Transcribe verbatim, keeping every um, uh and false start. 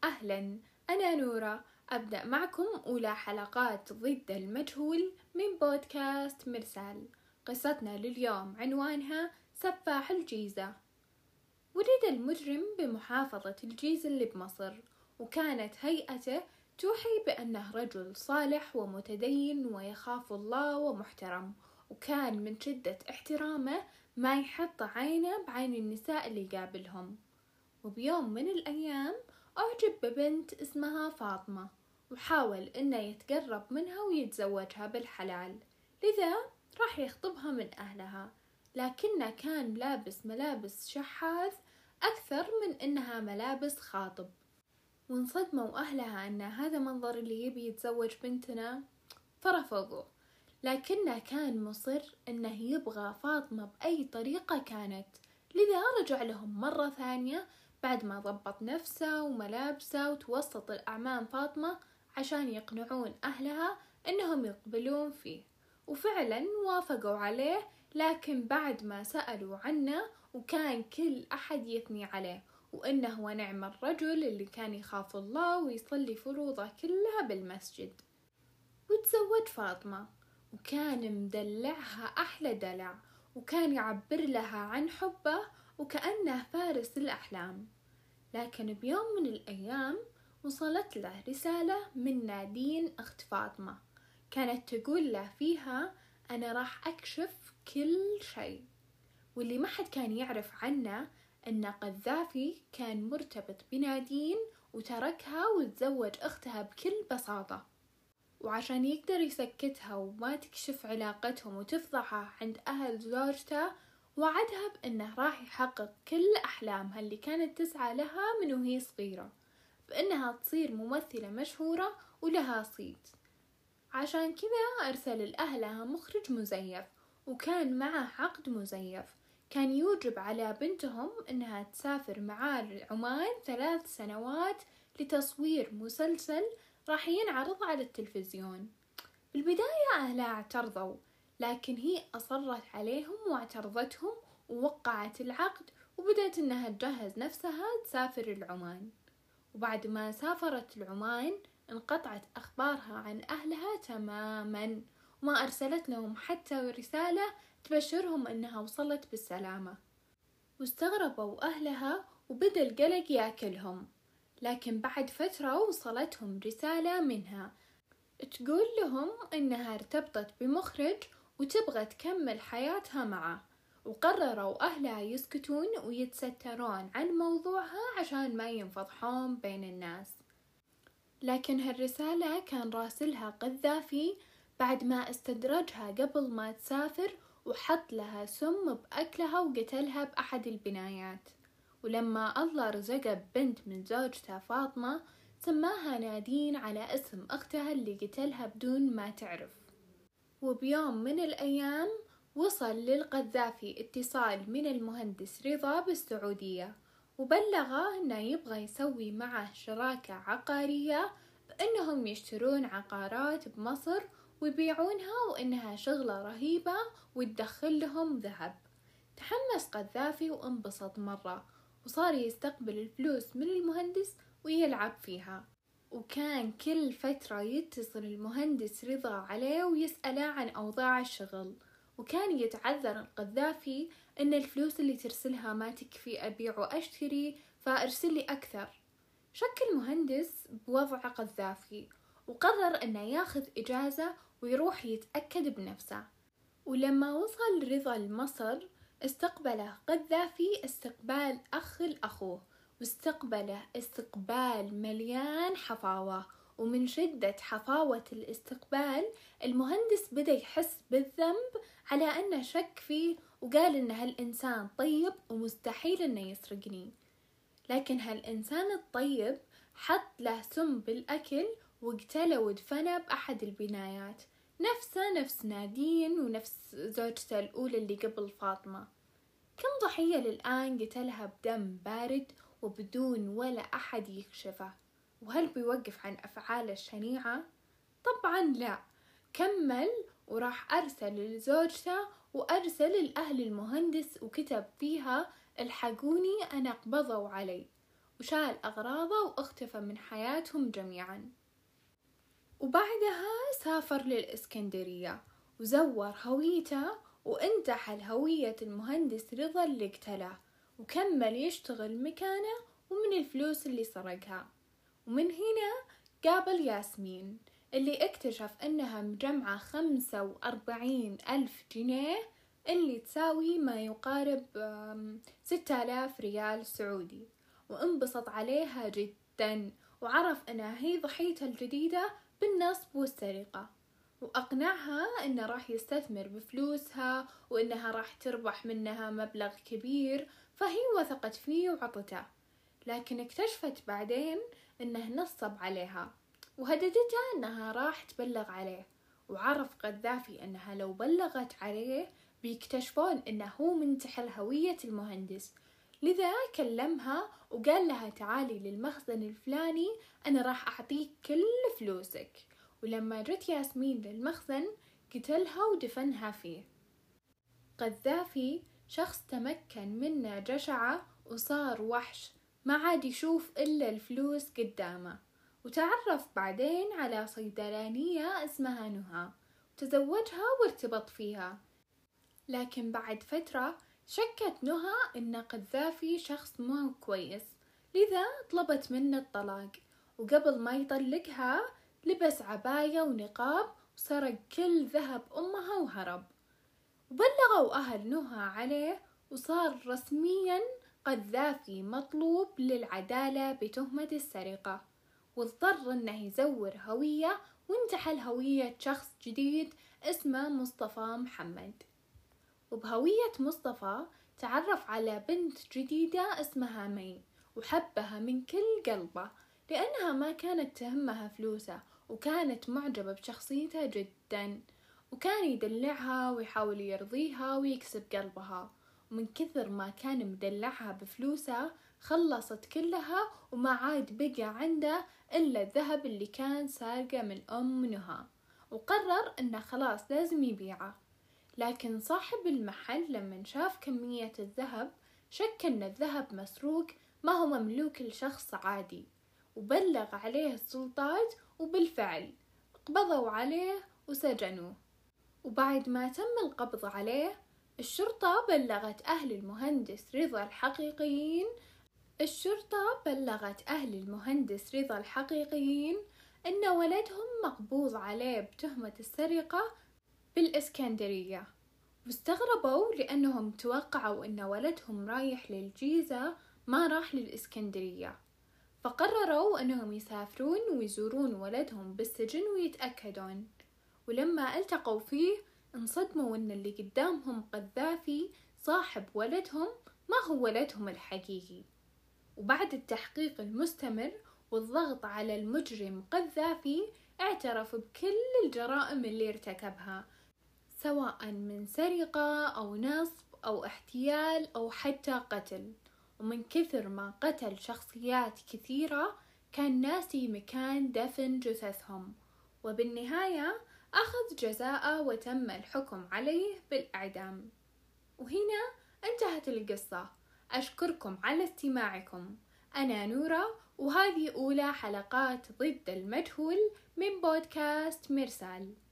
أهلا، أنا نورة. أبدأ معكم أولى حلقات ضد المجهول من بودكاست مرسال. قصتنا لليوم عنوانها سفاح الجيزة. ولد المجرم بمحافظة الجيزة اللي بمصر، وكانت هيئته توحي بأنه رجل صالح ومتدين ويخاف الله ومحترم، وكان من شدة احترامه ما يحط عينه بعين النساء اللي يقابلهم. وبيوم من الأيام أعجب ببنت اسمها فاطمة، وحاول إنه يتقرب منها ويتزوجها بالحلال، لذا راح يخطبها من أهلها، لكنه كان لابس ملابس شحاذ أكثر من إنها ملابس خاطب. وانصدموا أهلها أن هذا منظر اللي يبي يتزوج بنتنا، فرفضوا، لكنه كان مصر إنه يبغى فاطمة بأي طريقة كانت، لذا رجع لهم مرة ثانية بعد ما ضبط نفسه وملابسه وتوسط الأعمام فاطمة عشان يقنعون أهلها إنهم يقبلون فيه. وفعلا وافقوا عليه، لكن بعد ما سألوا عنه وكان كل أحد يثني عليه وإنه ونعم الرجل اللي كان يخاف الله ويصلي فروضه كلها بالمسجد. وتزوج فاطمة، وكان مدلعها أحلى دلع، وكان يعبر لها عن حبه وكأنه فارس الأحلام. لكن بيوم من الأيام وصلت له رسالة من نادين أخت فاطمة، كانت تقول له فيها أنا راح أكشف كل شيء. واللي ما حد كان يعرف عنه أن قذافي كان مرتبط بنادين وتركها وتزوج أختها بكل بساطة، وعشان يقدر يسكتها وما تكشف علاقتهم وتفضحها عند أهل زوجته، وعدها بأنه راح يحقق كل أحلامها اللي كانت تسعى لها من وهي صغيرة، بأنها تصير ممثلة مشهورة ولها صيت. عشان كذا أرسل لأهلها مخرج مزيف، وكان معه عقد مزيف كان يوجب على بنتهم أنها تسافر معاه عمان ثلاث سنوات لتصوير مسلسل راح ينعرض على التلفزيون. بالبداية أهلها اعترضوا، لكن هي أصرت عليهم واعترضتهم ووقعت العقد، وبدأت أنها تجهز نفسها تسافر العمان. وبعد ما سافرت العمان انقطعت أخبارها عن أهلها تماما، وما أرسلت لهم حتى رسالة تبشرهم أنها وصلت بالسلامة. واستغربوا أهلها وبدأ القلق ياكلهم، لكن بعد فترة وصلتهم رسالة منها تقول لهم إنها ارتبطت بمخرج وتبغى تكمل حياتها معه، وقرروا أهلها يسكتون ويتسترون عن موضوعها عشان ما ينفضحون بين الناس. لكن هالرسالة كان راسلها قذافي بعد ما استدرجها قبل ما تسافر وحط لها سم بأكلها وقتلها بأحد البنايات. ولما الله رزقه ببنت من زوجته فاطمة سماها نادين على اسم أختها اللي قتلها بدون ما تعرف. وبيوم من الأيام وصل للقذافي اتصال من المهندس رضا بالسعودية، وبلغه أنه يبغى يسوي معه شراكة عقارية بأنهم يشترون عقارات بمصر ويبيعونها، وإنها شغلة رهيبة وتدخل لهم ذهب. تحمس قذافي وانبسط مرة، وصار يستقبل الفلوس من المهندس ويلعب فيها. وكان كل فترة يتصل المهندس رضا عليه ويسأله عن أوضاع الشغل، وكان يتعذر القذافي إن الفلوس اللي ترسلها ما تكفي أبيع وأشتري، فأرسل لي أكثر. شك المهندس بوضع قذافي وقرر إنه ياخذ إجازة ويروح يتأكد بنفسه. ولما وصل رضا لمصر استقبله قذافي استقبال أخ لأخوه، واستقبله استقبال مليان حفاوة. ومن شدة حفاوة الاستقبال المهندس بدأ يحس بالذنب على أنه شك فيه، وقال إن هالإنسان طيب ومستحيل إنه يسرقني. لكن هالإنسان الطيب حط له سم بالأكل وقتله ودفنه بأحد البنايات، نفسه نفس نادين ونفس زوجته الأولى اللي قبل فاطمة. كم ضحية للآن قتلها بدم بارد وبدون ولا أحد يكشفه، وهل بيوقف عن أفعاله الشنيعة؟ طبعا لا، كمل وراح أرسل لزوجته وأرسل لأهل المهندس وكتب فيها الحقوني أنا قبضوا علي. وشال أغراضه واختفى من حياتهم جميعا. وبعدها سافر للإسكندرية وزور هويته وانتحل هوية المهندس رضا اللي اقتله، وكمل يشتغل مكانه ومن الفلوس اللي سرقها. ومن هنا قابل ياسمين اللي اكتشف انها مجمعة خمسة واربعين الف جنيه اللي تساوي ما يقارب ستة آلاف ريال سعودي، وانبسط عليها جدا وعرف انها هي ضحيته الجديدة بالنصب والسرقة، وأقنعها إنه راح يستثمر بفلوسها وإنها راح تربح منها مبلغ كبير، فهي وثقت فيه وعطته. لكن اكتشفت بعدين إنه نصب عليها وهددتها إنها راح تبلغ عليه، وعرف قذافي إنها لو بلغت عليه بيكتشفون إنه هو منتحل هوية المهندس، لذا كلمها وقال لها تعالي للمخزن الفلاني أنا راح أعطيك كل فلوسك. ولما جت ياسمين للمخزن قتلها ودفنها فيه. قذافي شخص تمكن منه جشعة وصار وحش ما عاد يشوف إلا الفلوس قدامه، وتعرف بعدين على صيدلانية اسمها نهى وتزوجها وارتبط فيها. لكن بعد فترة شكت نهى إن قذافي شخص مو كويس، لذا طلبت منه الطلاق، وقبل ما يطلقها لبس عباية ونقاب وسرق كل ذهب أمها وهرب. وبلغوا أهل نهى عليه وصار رسميا قذافي مطلوب للعدالة بتهمة السرقة، واضطر انه يزور هوية وانتحل هوية شخص جديد اسمه مصطفى محمد. وبهوية مصطفى تعرف على بنت جديدة اسمها مي وحبها من كل قلبه، لأنها ما كانت تهمها فلوسه وكانت معجبة بشخصيته جدا، وكان يدلعها ويحاول يرضيها ويكسب قلبها. ومن كثر ما كان مدلعها بفلوسه خلصت كلها وما عاد بقى عنده إلا الذهب اللي كان سارقه من أم نهى، وقرر إنه خلاص لازم يبيعه. لكن صاحب المحل لما شاف كمية الذهب شك إن الذهب مسروق ما هو مملوك لشخص عادي، وبلغ عليه السلطات وبالفعل قبضوا عليه وسجنوه. وبعد ما تم القبض عليه الشرطة بلغت أهل المهندس رضا الحقيقيين الشرطة بلغت أهل المهندس رضا الحقيقيين إن ولدهم مقبوض عليه بتهمة السرقة بالإسكندرية، واستغربوا لأنهم توقعوا إن ولدهم رايح للجيزة ما راح للإسكندرية، فقرروا أنهم يسافرون ويزورون ولدهم بالسجن ويتأكدون. ولما التقوا فيه انصدموا أن اللي قدامهم قذافي صاحب ولدهم ما هو ولدهم الحقيقي. وبعد التحقيق المستمر والضغط على المجرم قذافي اعترف بكل الجرائم اللي ارتكبها، سواء من سرقة أو نصب أو احتيال أو حتى قتل. ومن كثر ما قتل شخصيات كثيرة كان ناسي مكان دفن جثثهم، وبالنهاية أخذ جزاءه وتم الحكم عليه بالإعدام. وهنا انتهت القصة. أشكركم على استماعكم. أنا نورا، وهذه أولى حلقات ضد المجهول من بودكاست مرسال.